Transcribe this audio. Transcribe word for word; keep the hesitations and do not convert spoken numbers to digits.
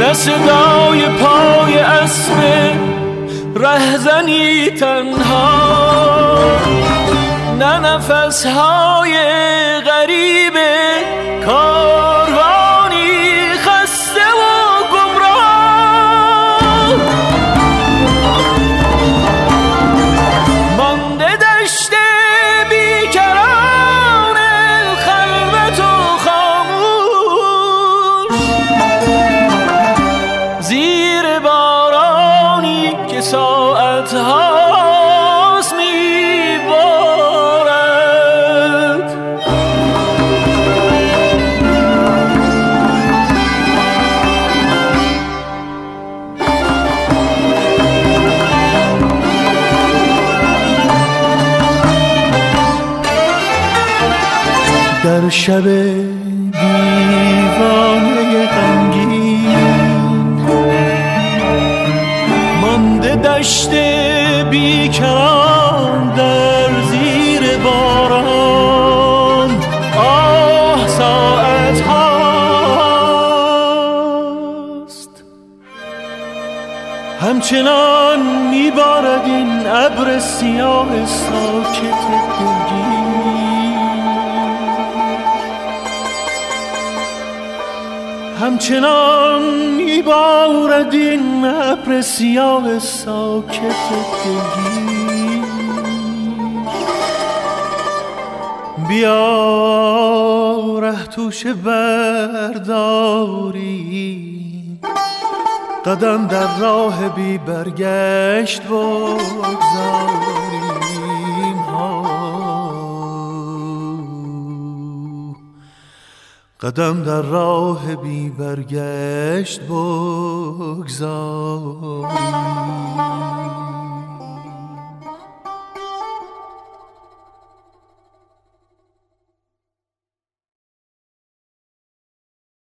نه صدای پای اسب رهزنی تنها، نه نفسهای غریب کاروانی خسته و گمراه. مانده دشت بیکران خلوت و خاموش، زیر بارانی که ساعت هاست میبارد. در شب دیوانه غمگین مانده دشت بیکران در زیر باران. آه ساعت هاست همچنان میبارد این ابر سیاه ساکت دلگیر. همچنان میبارد این ابر سیاه ساکت دلگیر. بیا ره توشه برداریم، قدم در راه بی برگشت بگذاریم. قدم در راه بی برگشت بگذاریم.